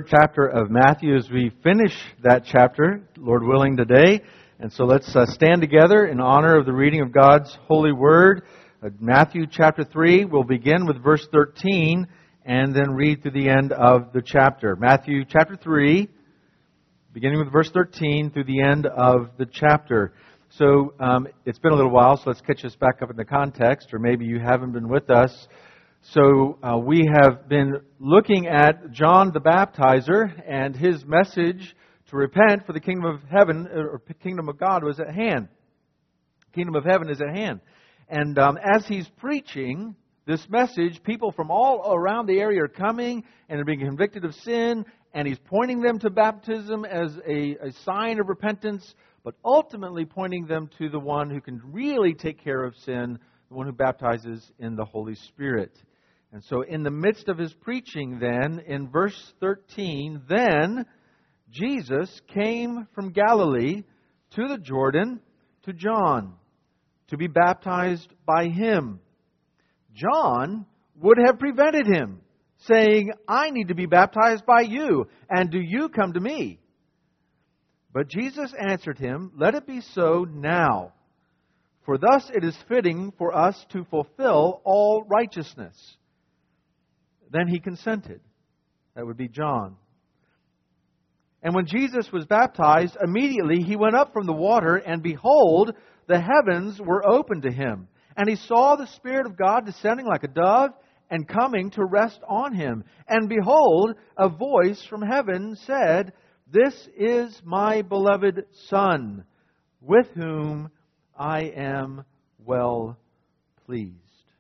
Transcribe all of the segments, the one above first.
third chapter of Matthew as we finish that chapter, Lord willing, today. And so let's stand together in honor of the reading of God's holy word. Matthew chapter 3, we'll begin with verse 13 and then read through the end of the chapter. Matthew chapter 3, beginning with verse 13 through the end of the chapter. So it's been a little while, so let's catch us back up in the context, or maybe you haven't been with us. So we have been looking at John the Baptizer and his message to repent, for the kingdom of heaven, or kingdom of God, was at hand. Kingdom of heaven is at hand. And as he's preaching this message, people from all around the area are coming and are being convicted of sin, and he's pointing them to baptism as a sign of repentance, but ultimately pointing them to the one who can really take care of sin, the one who baptizes in the Holy Spirit. And so in the midst of his preaching then, in verse 13, then Jesus came from Galilee to the Jordan to John to be baptized by him. John would have prevented him, saying, I need to be baptized by you, and do you come to me? But Jesus answered him, let it be so now, for thus it is fitting for us to fulfill all righteousness. Then he consented. That would be John. And when Jesus was baptized, immediately he went up from the water, and behold, the heavens were opened to him. And he saw the Spirit of God descending like a dove and coming to rest on him. And behold, a voice from heaven said, this is my beloved Son, with whom I am well pleased.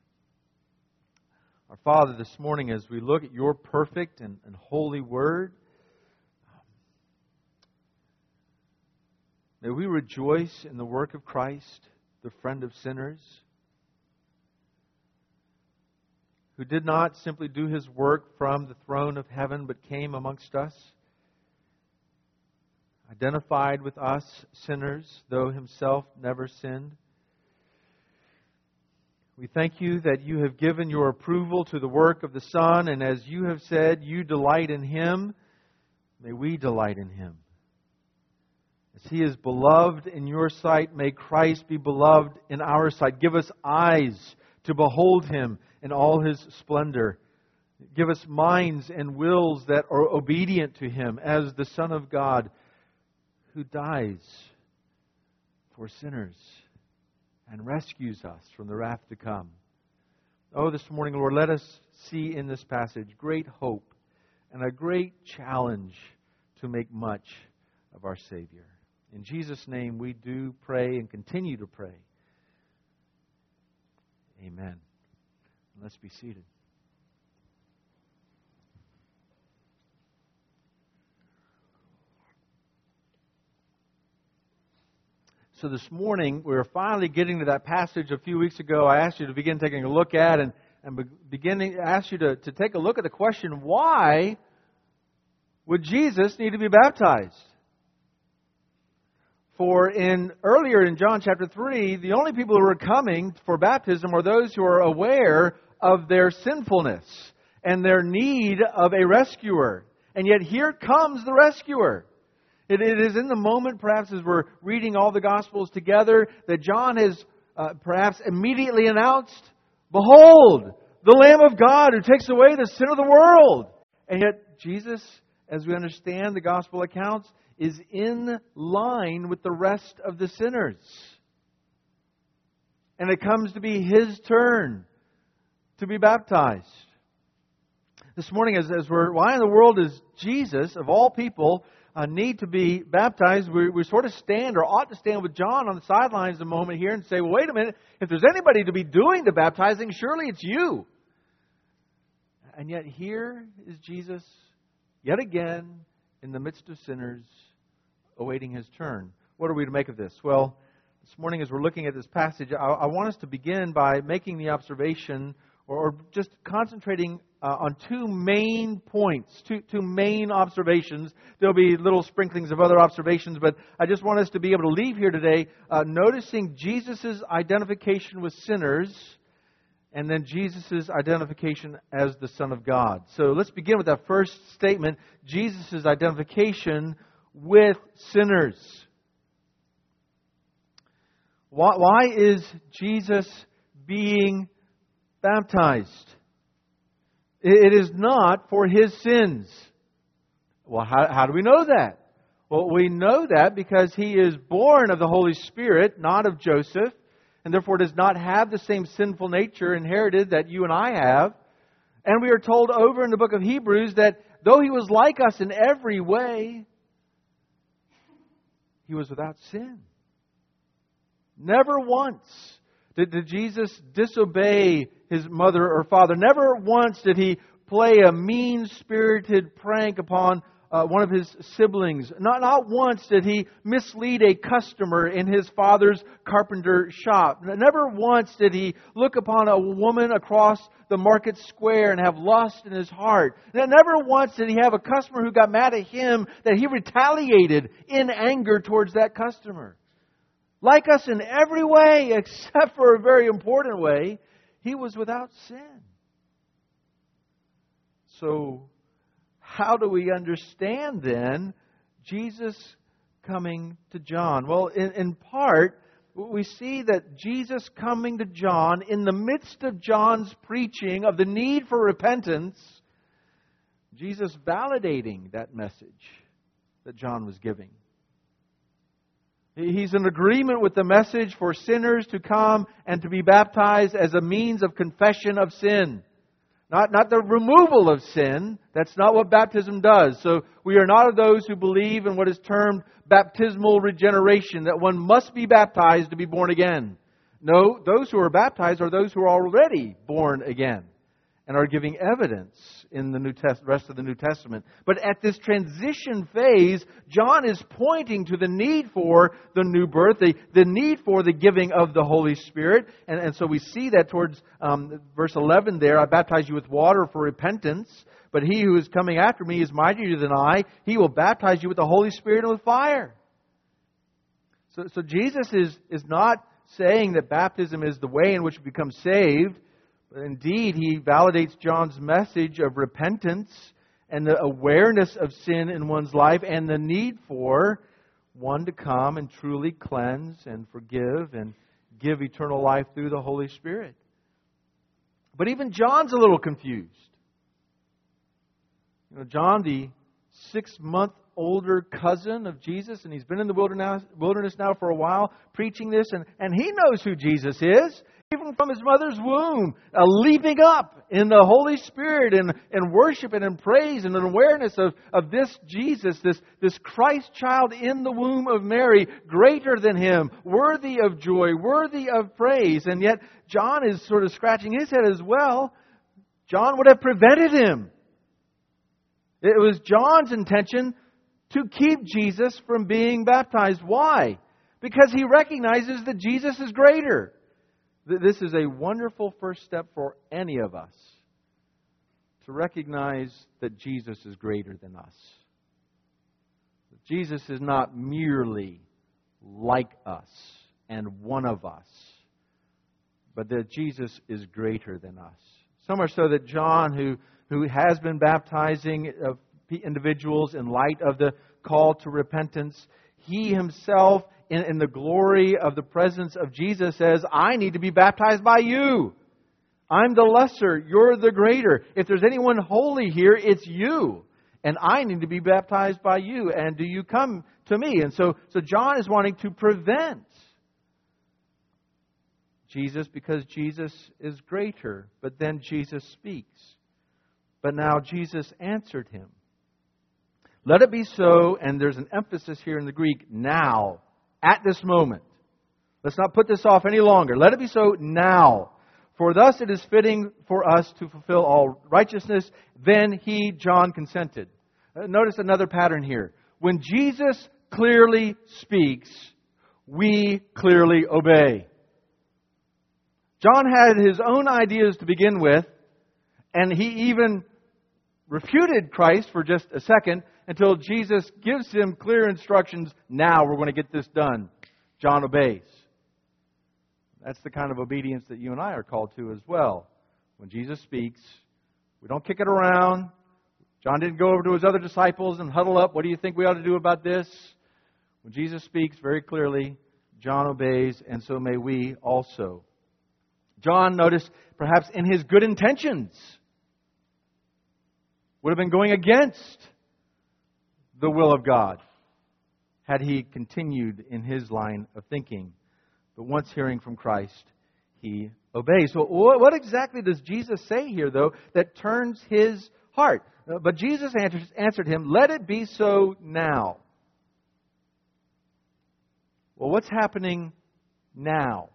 Our Father, this morning, as we look at your perfect and holy word, may we rejoice in the work of Christ, the friend of sinners, who did not simply do his work from the throne of heaven, but came amongst us, identified with us sinners, though himself never sinned. We thank you that you have given your approval to the work of the Son, and as you have said, you delight in him. May we delight in him. As he is beloved in your sight, may Christ be beloved in our sight. Give us eyes to behold him in all his splendor. Give us minds and wills that are obedient to him as the Son of God who dies for sinners and rescues us from the wrath to come. Oh, this morning, Lord, let us see in this passage great hope and a great challenge to make much of our Savior. In Jesus' name we do pray and continue to pray. Amen. Let's be seated. So this morning, we're finally getting to that passage a few weeks ago I asked you to begin taking a look at, and ask you to take a look at the question, why would Jesus need to be baptized? For earlier in John chapter 3, the only people who are coming for baptism are those who are aware of their sinfulness and their need of a rescuer. And yet here comes the rescuer. It is in the moment, perhaps as we're reading all the Gospels together, that John has perhaps immediately announced, behold, the Lamb of God who takes away the sin of the world. And yet Jesus, as we understand the Gospel accounts, is in line with the rest of the sinners. And it comes to be his turn to be baptized. This morning, why in the world does Jesus, of all people, need to be baptized? We sort of stand, or ought to stand with John on the sidelines a moment here and say, well, wait a minute, if there's anybody to be doing the baptizing, surely it's you. And yet here is Jesus, yet again, in the midst of sinners, awaiting his turn. What are we to make of this? Well, this morning as we're looking at this passage, I want us to begin by making the observation, or just concentrating on two main points, two main observations. There'll be little sprinklings of other observations, but I just want us to be able to leave here today noticing Jesus' identification with sinners and then Jesus' identification as the Son of God. So let's begin with that first statement, Jesus' identification with sinners. Why is Jesus being baptized? It is not for His sins. Well, how do we know that? Well, we know that because He is born of the Holy Spirit, not of Joseph, and therefore does not have the same sinful nature inherited that you and I have. And we are told over in the book of Hebrews that though He was like us in every way, He was without sin. Never once did Jesus disobey His mother or father. Never once did He play a mean-spirited prank upon one of His siblings. Not once did He mislead a customer in His father's carpenter shop. Never once did He look upon a woman across the market square and have lust in His heart. Never once did He have a customer who got mad at Him that He retaliated in anger towards that customer. Like us in every way, except for a very important way, He was without sin. So, how do we understand then Jesus coming to John? Well, in part, we see that Jesus coming to John in the midst of John's preaching of the need for repentance, Jesus validating that message that John was giving. He's in agreement with the message for sinners to come and to be baptized as a means of confession of sin. Not the removal of sin. That's not what baptism does. So we are not of those who believe in what is termed baptismal regeneration, that one must be baptized to be born again. No, those who are baptized are those who are already born again and are giving evidence in the rest of the New Testament. But at this transition phase, John is pointing to the need for the new birth, the need for the giving of the Holy Spirit. And so we see that towards verse 11 there, I baptize you with water for repentance, but He who is coming after me is mightier than I. He will baptize you with the Holy Spirit and with fire. So Jesus is not saying that baptism is the way in which we become saved. Indeed, He validates John's message of repentance and the awareness of sin in one's life and the need for one to come and truly cleanse and forgive and give eternal life through the Holy Spirit. But even John's a little confused. John, the 6-month older cousin of Jesus, and he's been in the wilderness now for a while preaching this, and he knows who Jesus is. Even from his mother's womb, leaping up in the Holy Spirit and worship and in praise and an awareness of this Jesus, this Christ child in the womb of Mary, greater than him, worthy of joy, worthy of praise. And yet John is sort of scratching his head as well. John would have prevented him. It was John's intention to keep Jesus from being baptized. Why? Because he recognizes that Jesus is greater. This is a wonderful first step for any of us, to recognize that Jesus is greater than us. Jesus is not merely like us and one of us, but that Jesus is greater than us. So much so that John, who has been baptizing individuals in light of the call to repentance, he himself, in the glory of the presence of Jesus, says, I need to be baptized by you. I'm the lesser, you're the greater. If there's anyone holy here, it's you. And I need to be baptized by you. And do you come to me? And so John is wanting to prevent Jesus because Jesus is greater. But then Jesus speaks. But now Jesus answered him. Let it be so, and there's an emphasis here in the Greek, now, at this moment. Let's not put this off any longer. Let it be so now. For thus it is fitting for us to fulfill all righteousness. Then he, John, consented. Notice another pattern here. When Jesus clearly speaks, we clearly obey. John had his own ideas to begin with, and he even refuted Christ for just a second until Jesus gives him clear instructions. Now we're going to get this done. John obeys. That's the kind of obedience that you and I are called to as well. When Jesus speaks, we don't kick it around. John didn't go over to his other disciples and huddle up. What do you think we ought to do about this? When Jesus speaks very clearly, John obeys, and so may we also. John, notice, perhaps in his good intentions, would have been going against the will of God had he continued in his line of thinking. But once hearing from Christ, he obeys. So what exactly does Jesus say here, though, that turns his heart? But Jesus answered him, "Let it be so now." Well, what's happening now?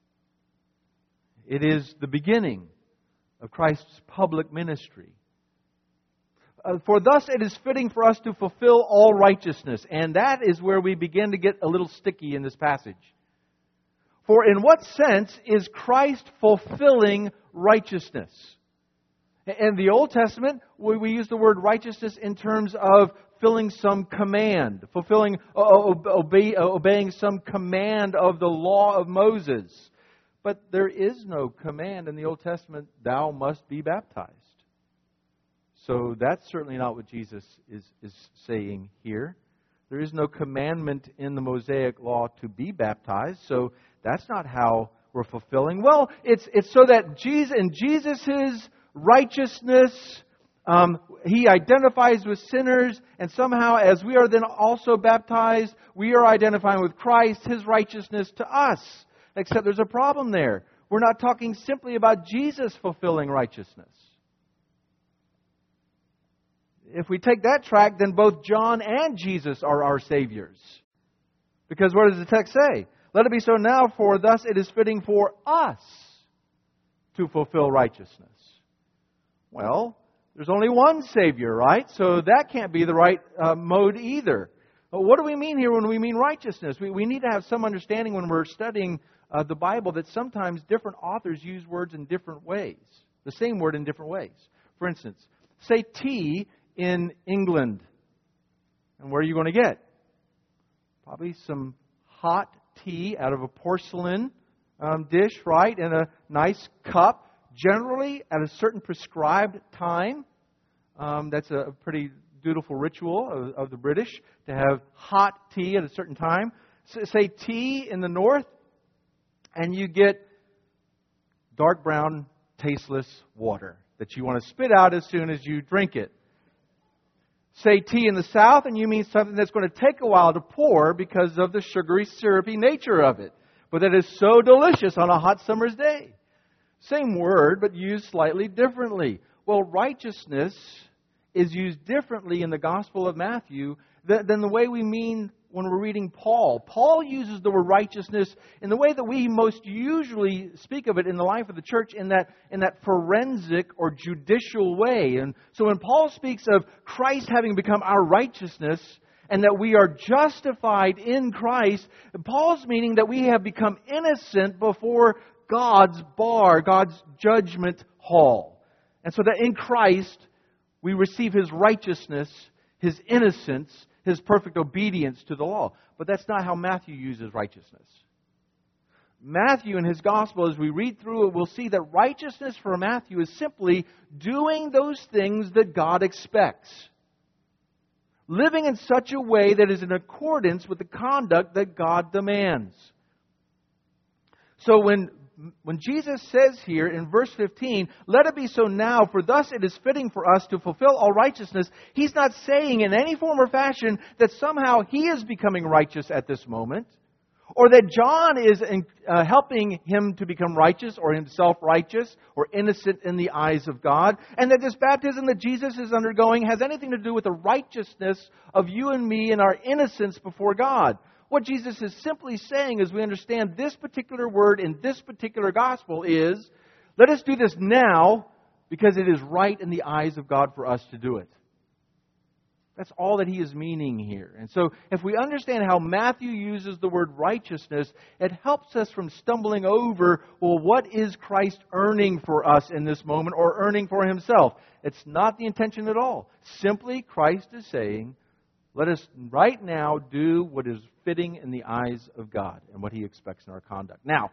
It is the beginning of Christ's public ministry. For thus it is fitting for us to fulfill all righteousness. And that is where we begin to get a little sticky in this passage. For in what sense is Christ fulfilling righteousness? In the Old Testament, we use the word righteousness in terms of fulfilling some command, obeying some command of the law of Moses. But there is no command in the Old Testament, "Thou must be baptized." So that's certainly not what Jesus is saying here. There is no commandment in the Mosaic law to be baptized, so that's not how we're fulfilling. Well, it's so that in Jesus' righteousness, He identifies with sinners, and somehow as we are then also baptized, we are identifying with Christ, His righteousness to us. Except there's a problem there. We're not talking simply about Jesus fulfilling righteousness. If we take that track, then both John and Jesus are our Saviors. Because what does the text say? Let it be so now, for thus it is fitting for us to fulfill righteousness. Well, there's only one Savior, right? So that can't be the right mode either. But what do we mean here when we mean righteousness? We need to have some understanding when we're studying the Bible that sometimes different authors use words in different ways. The same word in different ways. For instance, say tea in England. And where are you going to get? Probably some hot tea out of a porcelain dish, right? In a nice cup. Generally at a certain prescribed time. That's a pretty dutiful ritual of the British to have hot tea at a certain time. Say tea in the north, and you get dark brown, tasteless water that you want to spit out as soon as you drink it. Say tea in the south, and you mean something that's going to take a while to pour because of the sugary, syrupy nature of it. But that is so delicious on a hot summer's day. Same word, but used slightly differently. Well, righteousness is used differently in the Gospel of Matthew than the way we mean when we're reading Paul. Paul uses the word righteousness in the way that we most usually speak of it in the life of the church, in that forensic or judicial way. And so when Paul speaks of Christ having become our righteousness and that we are justified in Christ, Paul's meaning that we have become innocent before God's bar, God's judgment hall. And so that in Christ we receive His righteousness, His innocence, His perfect obedience to the law. But that's not how Matthew uses righteousness. Matthew in his Gospel, as we read through it, we'll see that righteousness for Matthew is simply doing those things that God expects. Living in such a way that is in accordance with the conduct that God demands. So when Jesus says here in verse 15, let it be so now, for thus it is fitting for us to fulfill all righteousness, He's not saying in any form or fashion that somehow He is becoming righteous at this moment, or that John is helping him to become righteous or himself righteous or innocent in the eyes of God, and that this baptism that Jesus is undergoing has anything to do with the righteousness of you and me and our innocence before God. What Jesus is simply saying, as we understand this particular word in this particular gospel, is, let us do this now because it is right in the eyes of God for us to do it. That's all that He is meaning here. And so if we understand how Matthew uses the word righteousness, it helps us from stumbling over, well, what is Christ earning for us in this moment or earning for Himself? It's not the intention at all. Simply Christ is saying, let us right now do what is fitting in the eyes of God and what He expects in our conduct. Now,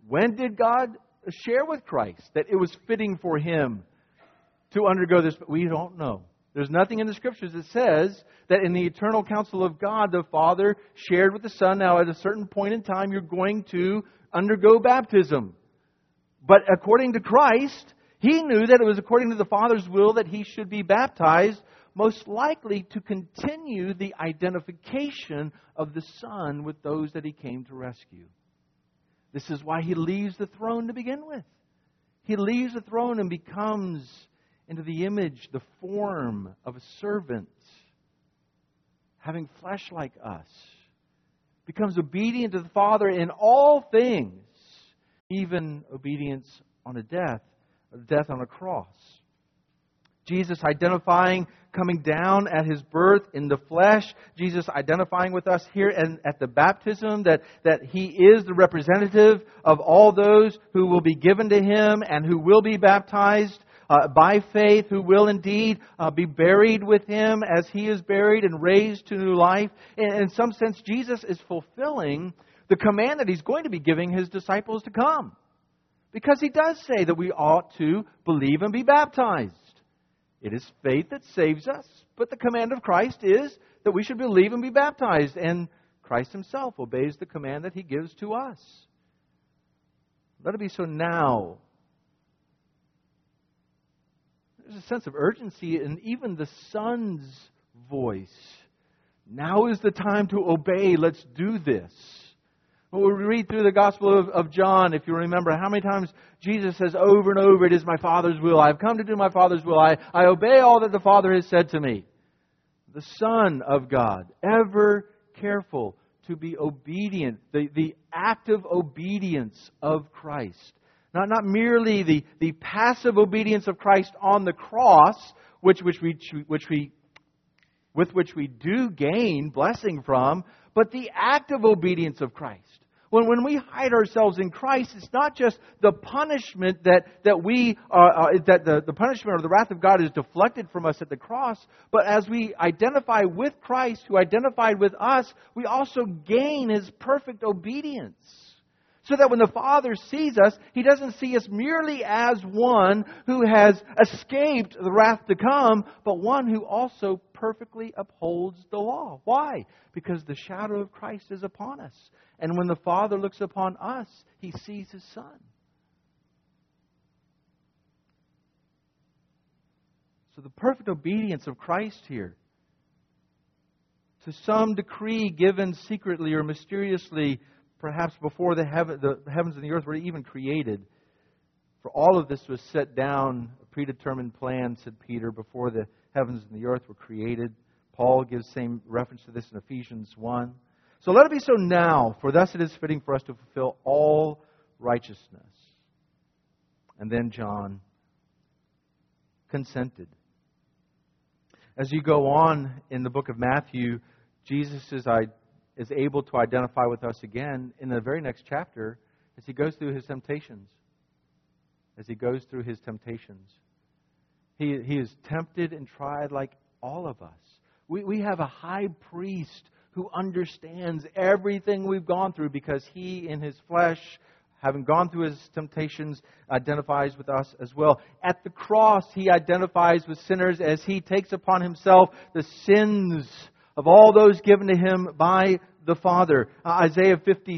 When did God share with Christ that it was fitting for Him to undergo this? We don't know. There's nothing in the Scriptures that says that in the eternal counsel of God, the Father shared with the Son, now at a certain point in time, you're going to undergo baptism. But according to Christ, He knew that it was according to the Father's will that He should be baptized, most likely to continue the identification of the Son with those that He came to rescue. This is why He leaves the throne to begin with. He leaves the throne and becomes into the image, the form of a servant, having flesh like us. Becomes obedient to the Father in all things, even obedience on a death on a cross. Jesus identifying, coming down at His birth in the flesh. Jesus identifying with us here at the baptism that He is the representative of all those who will be given to Him and who will be baptized by faith, who will indeed be buried with Him as He is buried and raised to new life. In some sense, Jesus is fulfilling the command that He's going to be giving His disciples to come. Because He does say that we ought to believe and be baptized. It is faith that saves us, but the command of Christ is that we should believe and be baptized. And Christ Himself obeys the command that He gives to us. Let it be so now. There's a sense of urgency in even the Son's voice. Now is the time to obey. Let's do this. When we read through the Gospel of John, if you remember, how many times Jesus says over and over, it is my Father's will. I've come to do my Father's will. I obey all that the Father has said to me. The Son of God, ever careful to be obedient. The active obedience of Christ. Not merely the passive obedience of Christ on the cross, with which we do gain blessing from, but the active obedience of Christ. When we hide ourselves in Christ, it's not just the punishment that the punishment or the wrath of God is deflected from us at the cross, but as we identify with Christ, who identified with us, we also gain His perfect obedience. So that when the Father sees us, He doesn't see us merely as one who has escaped the wrath to come, but one who also perfectly upholds the law. Why? Because the shadow of Christ is upon us. And when the Father looks upon us, He sees His Son. So the perfect obedience of Christ here, to some decree given secretly or mysteriously, perhaps before the heavens and the earth were even created. For all of this was set down, a predetermined plan, said Peter, before the heavens and the earth were created. Paul gives same reference to this in Ephesians 1. So let it be so now, for thus it is fitting for us to fulfill all righteousness. And then John consented. As you go on in the book of Matthew, Jesus is able to identify with us again in the very next chapter as He goes through His temptations. He is tempted and tried like all of us. We have a high priest who understands everything we've gone through because He in His flesh, having gone through His temptations, identifies with us as well. At the cross, He identifies with sinners as He takes upon Himself the sins of all those given to Him by the Father. Isaiah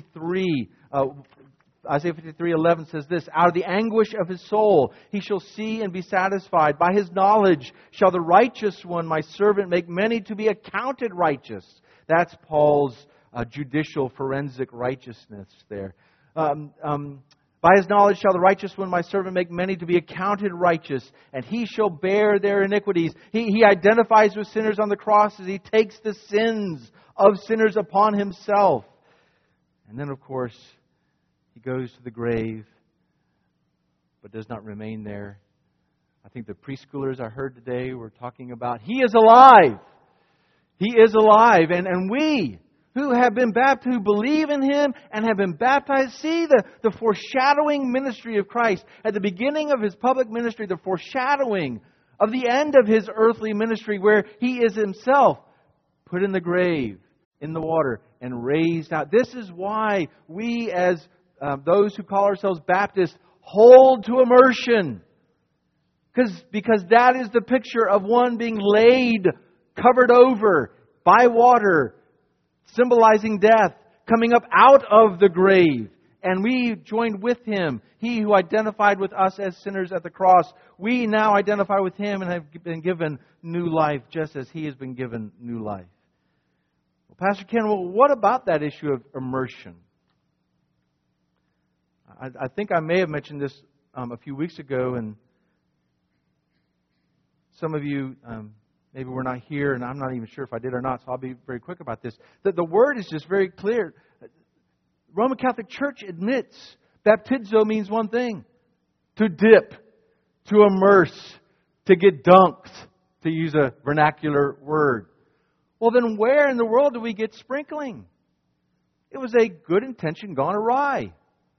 53:11 says this, out of the anguish of His soul He shall see and be satisfied. By His knowledge shall the righteous one, my servant, make many to be accounted righteous. That's Paul's judicial forensic righteousness there. By His knowledge shall the righteous one, my servant, make many to be accounted righteous, and He shall bear their iniquities. He identifies with sinners on the cross as He takes the sins of sinners upon Himself. And then, of course, He goes to the grave, but does not remain there. I think the preschoolers I heard today were talking about, He is alive! He is alive! And we, who have been baptized, who believe in Him and have been baptized, see the foreshadowing ministry of Christ. At the beginning of His public ministry, the foreshadowing of the end of His earthly ministry, where He is Himself put in the grave, in the water, and raised out. This is why we as those who call ourselves Baptists hold to immersion. Because that is the picture of one being laid, covered over by water, symbolizing death, coming up out of the grave. And we joined with Him. He who identified with us as sinners at the cross, we now identify with Him and have been given new life, just as He has been given new life. Well, Pastor Ken, what about that issue of immersion? I think I may have mentioned this a few weeks ago, and some of you maybe were not here, and I'm not even sure if I did or not, so I'll be very quick about this. The word is just very clear. Roman Catholic Church admits baptizo means one thing: to dip, to immerse, to get dunked, to use a vernacular word. Well, then where in the world do we get sprinkling? It was a good intention gone awry.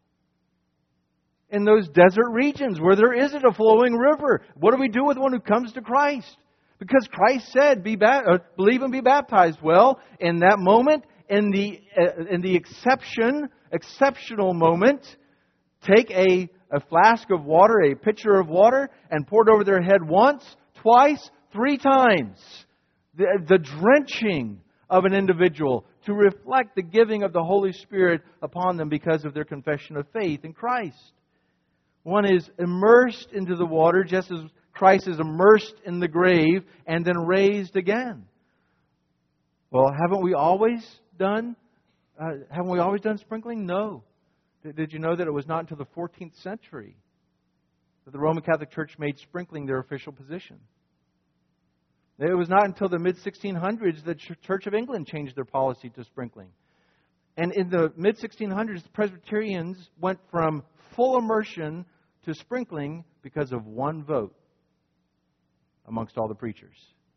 In those desert regions where there isn't a flowing river, what do we do with one who comes to Christ? Because Christ said, believe and be baptized. Well, in that moment, in the exceptional moment, take a flask of water, a pitcher of water, and pour it over their head once, twice, 3 times. The drenching of an individual to reflect the giving of the Holy Spirit upon them because of their confession of faith in Christ. One is immersed into the water just as Christ is immersed in the grave and then raised again. Well, haven't we always done sprinkling? No. Did you know that it was not until the 14th century that the Roman Catholic Church made sprinkling their official position? It was not until the mid-1600s that the Church of England changed their policy to sprinkling. And in the mid-1600s, the Presbyterians went from full immersion to sprinkling because of one vote amongst all the preachers.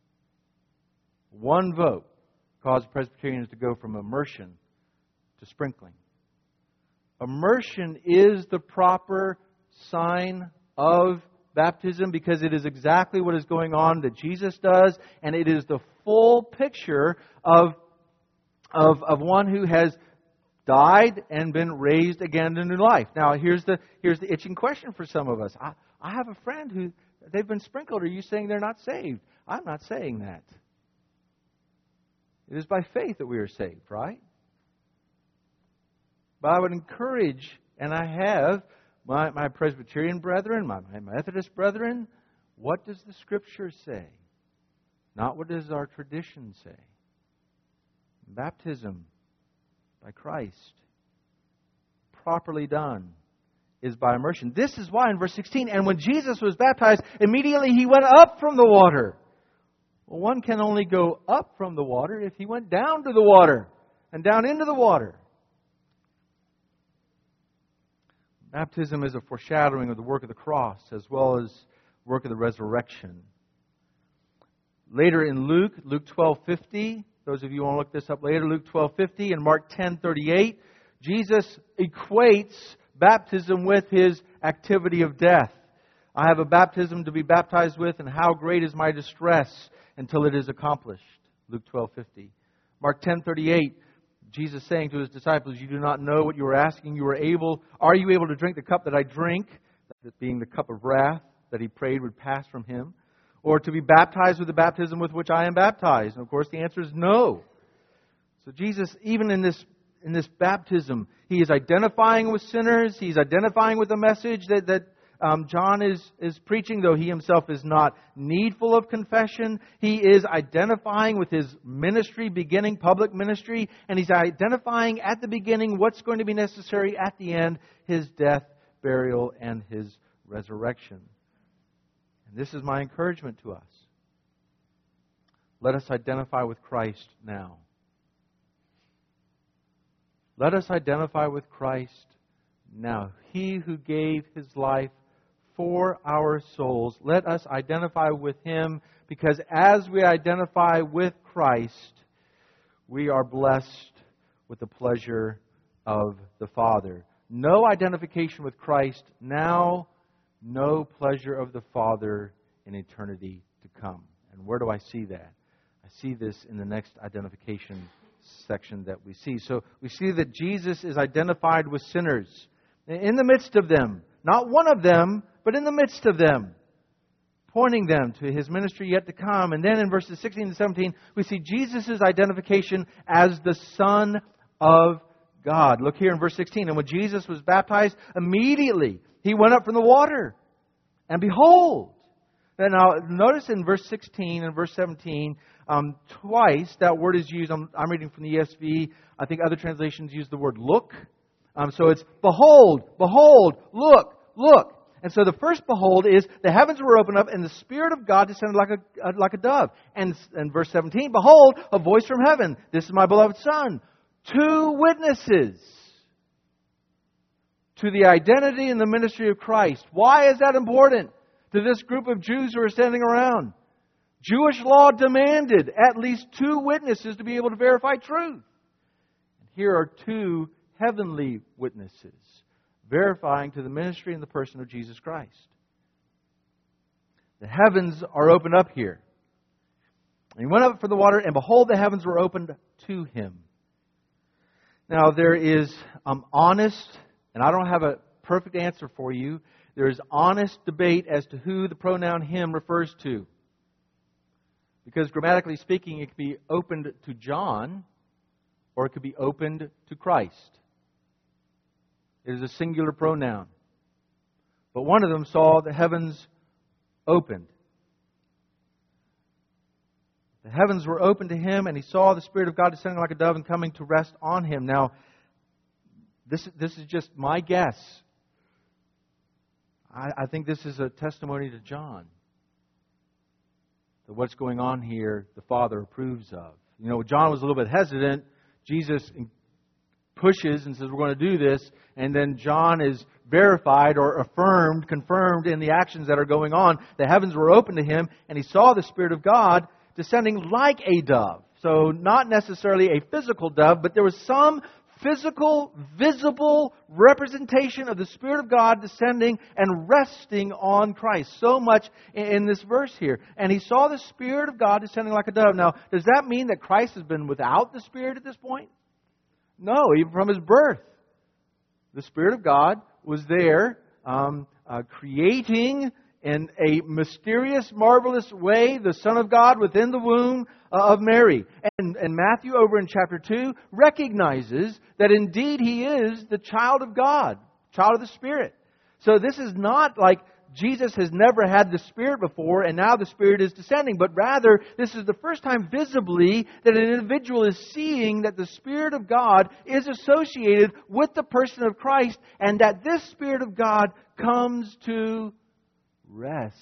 One vote caused Presbyterians to go from immersion to sprinkling. Immersion is the proper sign of baptism because it is exactly what is going on that Jesus does, and it is the full picture of one who has died and been raised again to new life. Now, here's the itching question for some of us. I have a friend who they've been sprinkled. Are you saying they're not saved? I'm not saying that. It is by faith that we are saved, right? But I would encourage, and I have, my Presbyterian brethren, my Methodist brethren, what does the Scripture say? Not what does our tradition say. Baptism by Christ, properly done, is by immersion. This is why in verse 16, and when Jesus was baptized, immediately He went up from the water. Well, one can only go up from the water if he went down to the water and down into the water. Baptism is a foreshadowing of the work of the cross as well as the work of the resurrection. Later in Luke 12:50, those of you who want to look this up later, Luke 12:50 and Mark 10:38, Jesus equates baptism with His activity of death. I have a baptism to be baptized with, and how great is my distress until it is accomplished. Luke 12:50. Mark 10:38, Jesus saying to His disciples, you do not know what you are asking. Are you able to drink the cup that I drink? That being the cup of wrath that He prayed would pass from Him. Or to be baptized with the baptism with which I am baptized? And of course the answer is no. So Jesus, even in this baptism, He is identifying with sinners. He's identifying with the message that John is preaching, though He Himself is not needful of confession. He is identifying with His ministry, beginning public ministry, and He's identifying at the beginning what's going to be necessary at the end, His death, burial, and His resurrection. And this is my encouragement to us. Let us identify with Christ now. Let us identify with Christ now. He who gave His life for our souls. Let us identify with Him, because as we identify with Christ, we are blessed with the pleasure of the Father. No identification with Christ now, no pleasure of the Father in eternity to come. And where do I see that? I see this in the next identification section that we see. So we see that Jesus is identified with sinners. In the midst of them. Not one of them, but in the midst of them. Pointing them to His ministry yet to come. And then in verses 16 and 17, we see Jesus' identification as the Son of God. Look here in verse 16. And when Jesus was baptized, immediately He went up from the water. And behold. Now, notice in verse 16 and verse 17, twice that word is used. I'm reading from the ESV. I think other translations use the word look. So it's behold, behold, look, look. And so the first behold is the heavens were opened up and the Spirit of God descended like a dove. And verse 17, behold, a voice from heaven. This is my beloved Son. Two witnesses to the identity and the ministry of Christ. Why is that important to this group of Jews who are standing around? Jewish law demanded at least two witnesses to be able to verify truth. Here are two heavenly witnesses verifying to the ministry and the person of Jesus Christ. The heavens are opened up here. And He went up from the water, and behold, the heavens were opened to Him. Now, there is honest, and I don't have a perfect answer for you, there is honest debate as to who the pronoun Him refers to. Because grammatically speaking, it could be opened to John, or it could be opened to Christ. It is a singular pronoun. But one of them saw the heavens opened. The heavens were opened to Him, and He saw the Spirit of God descending like a dove and coming to rest on Him. Now, this is just my guess. I think this is a testimony to John. That what's going on here, the Father approves of. You know, John was a little bit hesitant. Jesus pushes and says, we're going to do this. And then John is verified or affirmed, confirmed in the actions that are going on. The heavens were opened to him, and he saw the Spirit of God descending like a dove. So not necessarily a physical dove, but there was some physical, visible representation of the Spirit of God descending and resting on Christ. So much in this verse here. And he saw the Spirit of God descending like a dove. Now, does that mean that Christ has been without the Spirit at this point? No, even from His birth. The Spirit of God was there creating in a mysterious, marvelous way the Son of God within the womb of Mary. And Matthew, over in chapter 2, recognizes that indeed He is the child of God, child of the Spirit. So this is not like Jesus has never had the Spirit before and now the Spirit is descending, but rather this is the first time visibly that an individual is seeing that the Spirit of God is associated with the person of Christ, and that this Spirit of God comes to rest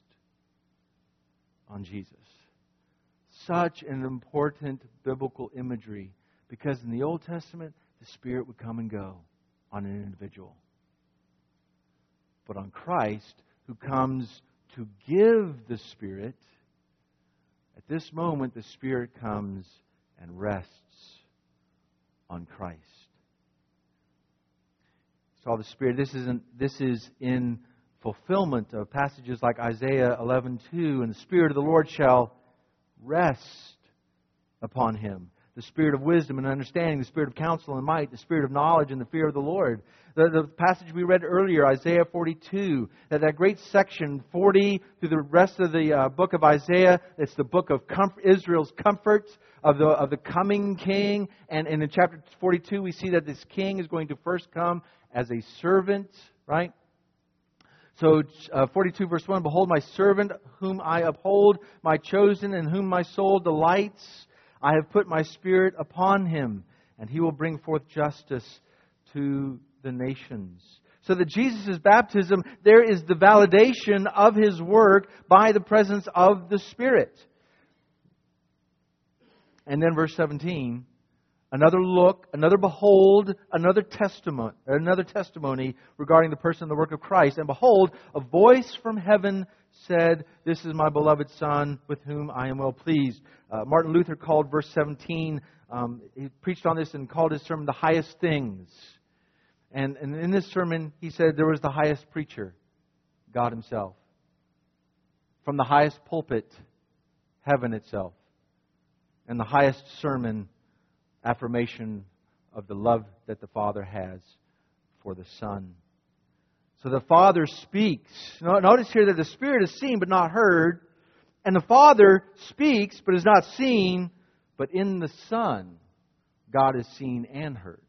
on Jesus. Such an important biblical imagery, because in the Old Testament, the Spirit would come and go on an individual. But on Christ, who comes to give the Spirit, at this moment the Spirit comes and rests on Christ. Saw the Spirit. This is in fulfillment of passages like Isaiah 11:2, and the Spirit of the Lord shall rest upon Him. The Spirit of wisdom and understanding, the Spirit of counsel and might, the Spirit of knowledge and the fear of the Lord. The passage we read earlier, Isaiah 42, that great section, 40 through the rest of the book of Isaiah, it's the book of Israel's comfort of the coming king. And in chapter 42, we see that this king is going to first come as a servant, right? So 42 verse 1, behold my servant whom I uphold, my chosen in whom my soul delights. I have put my Spirit upon him, and he will bring forth justice to the nations. So that Jesus' baptism, there is the validation of His work by the presence of the Spirit. And then verse 17, another look, another behold, another testimony regarding the person and the work of Christ. And behold, a voice from heaven said, "This is my beloved Son, with whom I am well pleased." Martin Luther called verse 17, he preached on this and called his sermon "The Highest Things." And in this sermon, he said there was the highest preacher, God Himself. From the highest pulpit, heaven itself. And the highest sermon, affirmation of the love that the Father has for the Son. So the Father speaks. Notice here that the Spirit is seen but not heard. And the Father speaks but is not seen. But in the Son, God is seen and heard.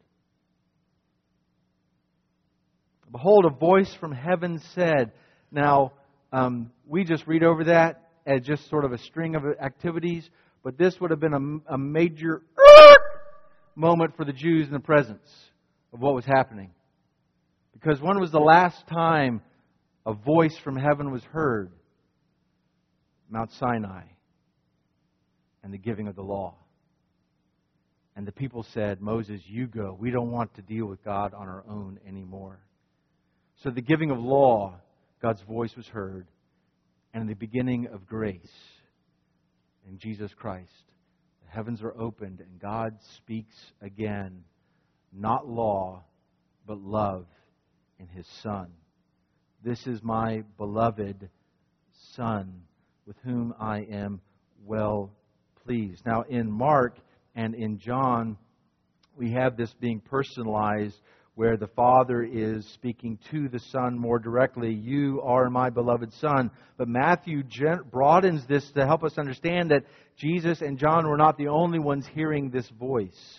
Behold, a voice from heaven said. Now, we just read over that as just sort of a string of activities. But this would have been a major moment for the Jews in the presence of what was happening. Because when was the last time a voice from heaven was heard? Mount Sinai and the giving of the law. And the people said, Moses, you go. We don't want to deal with God on our own anymore. So the giving of law, God's voice was heard. And the beginning of grace in Jesus Christ. The heavens are opened and God speaks again. Not law, but love in His Son. This is my beloved Son, with whom I am well pleased. Now in Mark and in John, we have this being personalized, where the Father is speaking to the Son more directly. You are my beloved Son. But Matthew broadens this to help us understand that Jesus and John were not the only ones hearing this voice.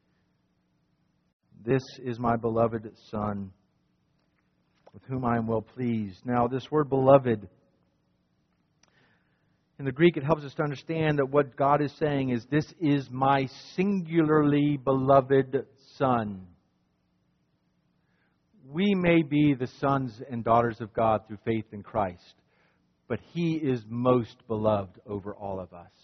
This is my beloved Son, with whom I am well pleased. Now, this word beloved, in the Greek, it helps us to understand that what God is saying is, this is my singularly beloved Son. We may be the sons and daughters of God through faith in Christ, but He is most beloved over all of us.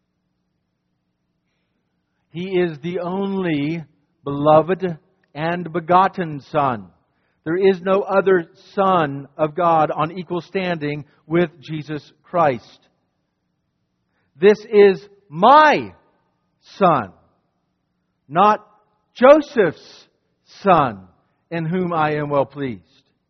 He is the only beloved and begotten Son. There is no other Son of God on equal standing with Jesus Christ. This is my Son, not Joseph's son, in whom I am well pleased.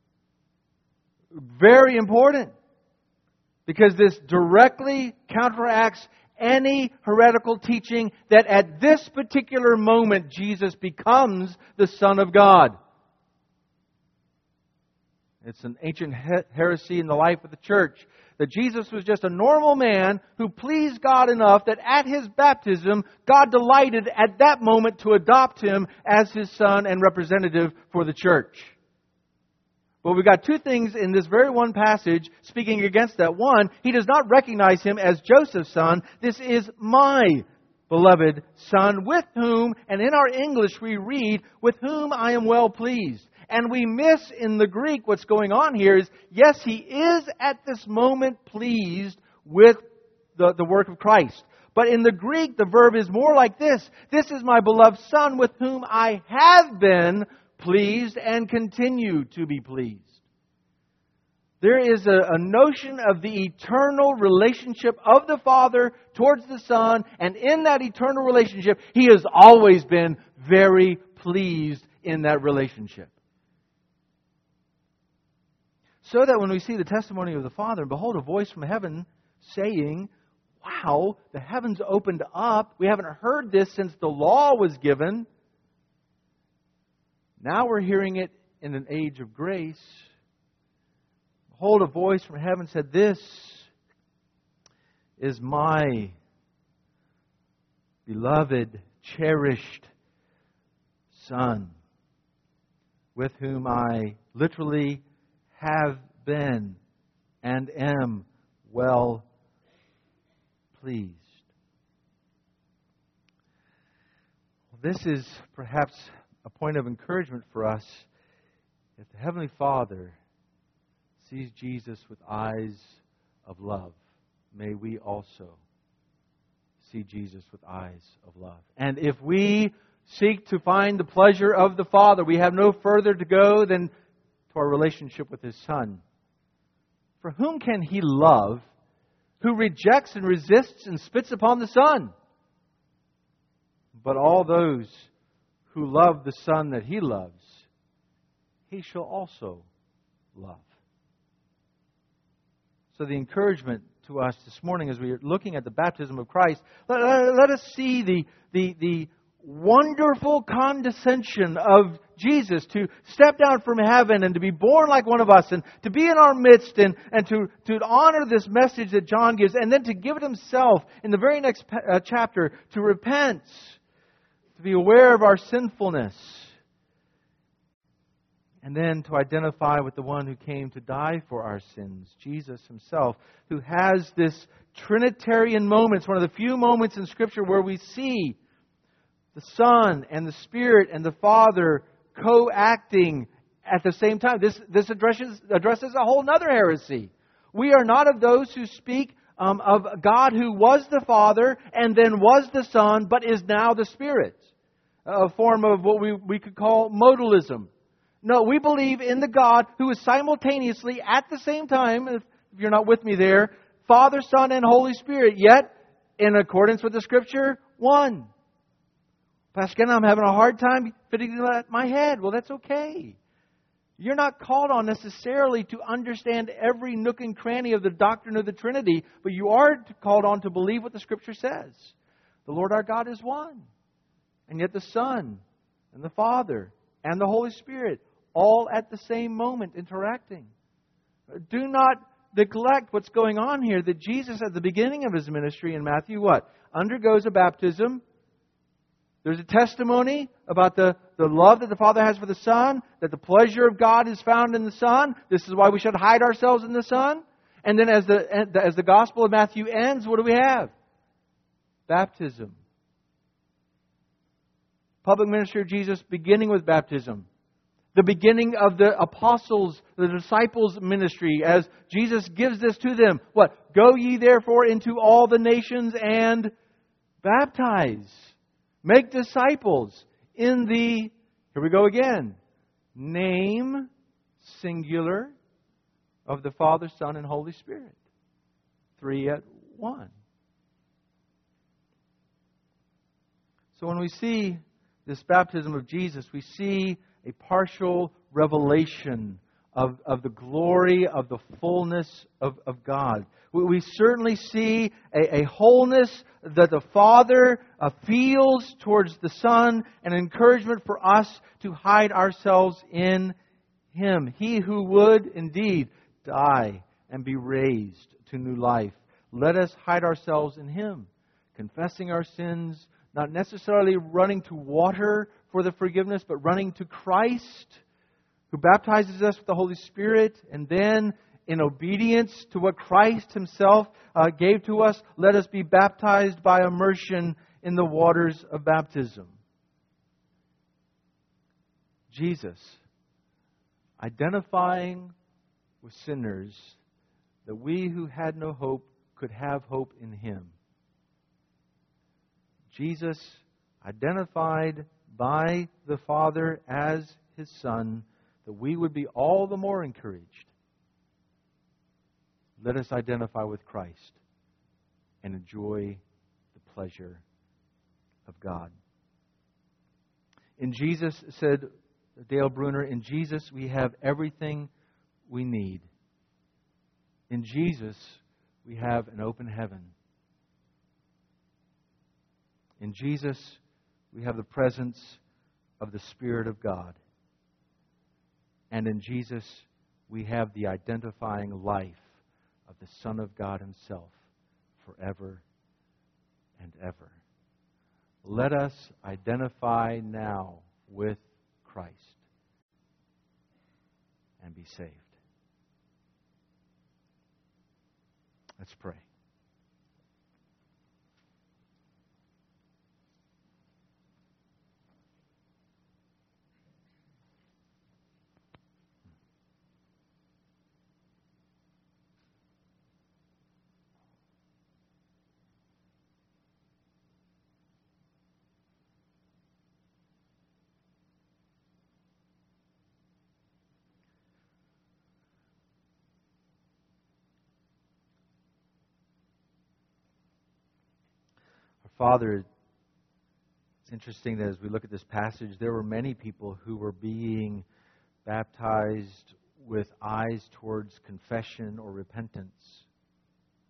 Very important, because this directly counteracts any heretical teaching that at this particular moment Jesus becomes the Son of God. It's an ancient heresy in the life of the church, that Jesus was just a normal man who pleased God enough that at His baptism, God delighted at that moment to adopt Him as His Son and representative for the church. But we've got two things in this very one passage speaking against that. One, He does not recognize Him as Joseph's son. This is my beloved Son, with whom, and in our English we read, with whom I am well pleased. And we miss in the Greek what's going on here is, yes, He is at this moment pleased with the work of Christ. But in the Greek, the verb is more like this. This is my beloved Son, with whom I have been pleased and continue to be pleased. There is a notion of the eternal relationship of the Father towards the Son. And in that eternal relationship, He has always been very pleased in that relationship. So that when we see the testimony of the Father, and behold, a voice from heaven saying, wow, the heavens opened up. We haven't heard this since the law was given. Now we're hearing it in an age of grace. Behold, a voice from heaven said, this is my beloved, cherished Son, with whom I literally have been and am well pleased. This is perhaps a point of encouragement for us. If the Heavenly Father sees Jesus with eyes of love, may we also see Jesus with eyes of love. And if we seek to find the pleasure of the Father, we have no further to go than to our relationship with His Son. For whom can He love who rejects and resists and spits upon the Son? But all those who love the Son that He loves, He shall also love. So the encouragement to us this morning as we are looking at the baptism of Christ, let us see the wonderful condescension of Jesus to step down from heaven and to be born like one of us and to be in our midst and to honor this message that John gives and then to give it himself in the very next chapter to repent, to be aware of our sinfulness, and then to identify with the one who came to die for our sins, Jesus himself, who has this Trinitarian moment. It's one of the few moments in Scripture where we see the Son and the Spirit and the Father co-acting at the same time. This addresses a whole other heresy. We are not of those who speak of God who was the Father and then was the Son, but is now the Spirit. A form of what we could call modalism. No, we believe in the God who is simultaneously, at the same time, if you're not with me there, Father, Son, and Holy Spirit, yet, in accordance with the Scripture, one. Pastor Ken, I'm having a hard time fitting that in my head. Well, that's okay. You're not called on necessarily to understand every nook and cranny of the doctrine of the Trinity, but you are called on to believe what the Scripture says. The Lord our God is one. And yet the Son and the Father and the Holy Spirit, all at the same moment interacting. Do not neglect what's going on here, that Jesus at the beginning of His ministry in Matthew, what? Undergoes a baptism. There's a testimony about the love that the Father has for the Son, that the pleasure of God is found in the Son. This is why we should hide ourselves in the Son. And then as the Gospel of Matthew ends, what do we have? Baptism. Public ministry of Jesus beginning with baptism. The beginning of the apostles, the disciples' ministry, as Jesus gives this to them. What? Go ye therefore into all the nations and baptize. Make disciples in the, here we go again, name, singular, of the Father, Son, and Holy Spirit. Three at one. So when we see this baptism of Jesus, we see a partial revelation of the glory, of the fullness of God. We certainly see a wholeness that the Father feels towards the Son, an encouragement for us to hide ourselves in Him. He who would indeed die and be raised to new life. Let us hide ourselves in Him, confessing our sins, not necessarily running to water for the forgiveness, but running to Christ, who baptizes us with the Holy Spirit, and then in obedience to what Christ Himself gave to us, let us be baptized by immersion in the waters of baptism. Jesus, identifying with sinners, that we who had no hope could have hope in Him. Jesus, identified by the Father as His Son, that we would be all the more encouraged. Let us identify with Christ and enjoy the pleasure of God. In Jesus, said Dale Bruner, in Jesus we have everything we need. In Jesus we have an open heaven. In Jesus we have the presence of the Spirit of God. And in Jesus we have the identifying life of the Son of God Himself forever and ever. Let us identify now with Christ and be saved. Let's pray. Father, it's interesting that as we look at this passage, there were many people who were being baptized with eyes towards confession or repentance.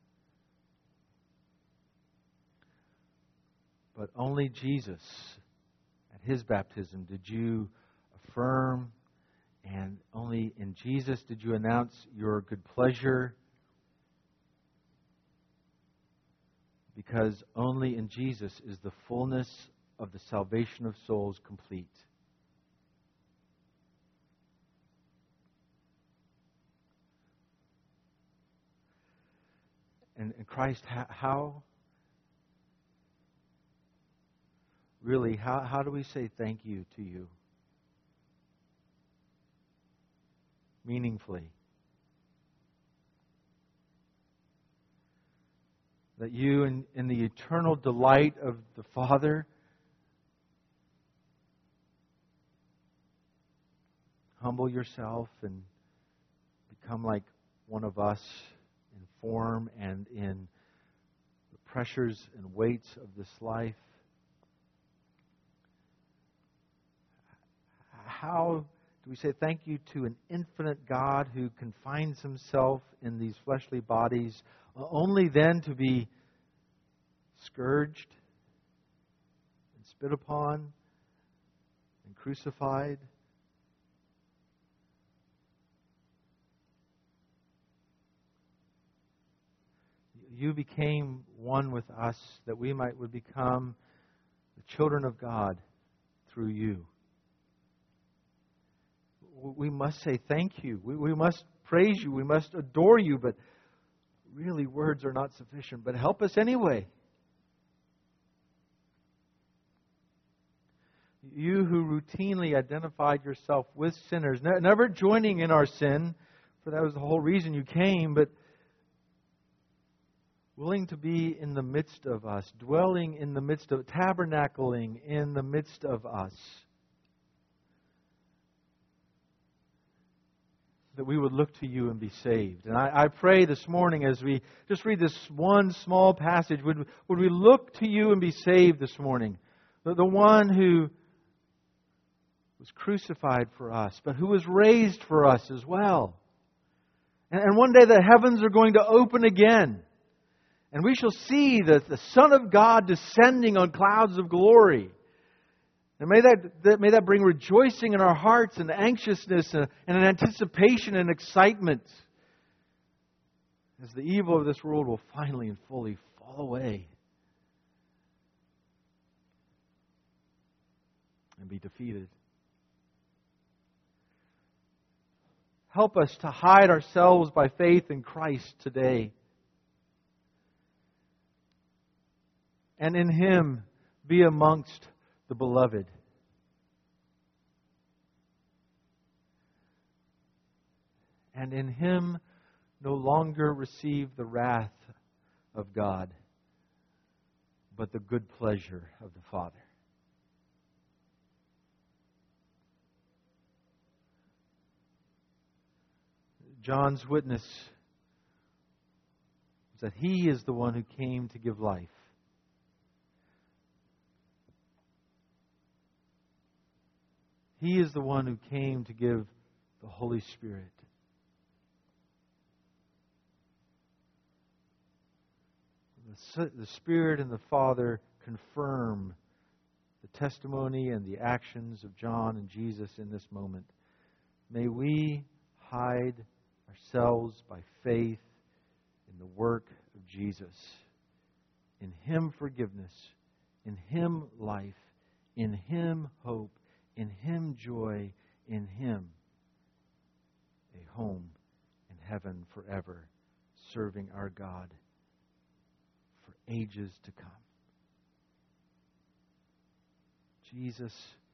But only Jesus His baptism did you affirm, and only in Jesus did you announce your good pleasure, because only in Jesus is the fullness of the salvation of souls complete. And Christ, how do we say thank you to you? Meaningfully. That you, in the eternal delight of the Father, humble yourself and become like one of us in form and in the pressures and weights of this life. How do we say thank you to an infinite God who confines Himself in these fleshly bodies, only then to be scourged and spit upon and crucified? You became one with us that we would become the children of God through you. We must say thank you. We must praise you. We must adore you. But really, words are not sufficient. But help us anyway. You who routinely identified yourself with sinners, never joining in our sin, for that was the whole reason you came, but willing to be in the midst of us, dwelling in the midst of, tabernacling in the midst of us. That we would look to you and be saved. And I pray this morning as we just read this one small passage, would we look to you and be saved this morning? The one who was crucified for us, but who was raised for us as well. And one day the heavens are going to open again. And we shall see the Son of God descending on clouds of glory. And may that bring rejoicing in our hearts and anxiousness and an anticipation and excitement as the evil of this world will finally and fully fall away and be defeated. Help us to hide ourselves by faith in Christ today. And in Him be amongst the beloved. And in Him no longer receive the wrath of God, but the good pleasure of the Father. John's witness is that he is the one who came to give life. He is the one who came to give the Holy Spirit. The Spirit and the Father confirm the testimony and the actions of John and Jesus in this moment. May we hide ourselves by faith in the work of Jesus. In Him forgiveness, in Him life, in Him hope, in Him joy, in Him a home in heaven forever, serving our God for ages to come. Jesus,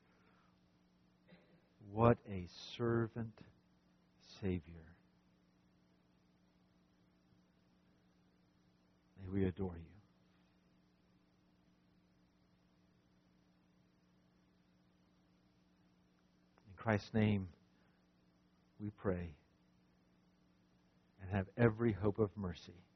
what a servant Savior. May we adore you. In Christ's name, we pray and have every hope of mercy.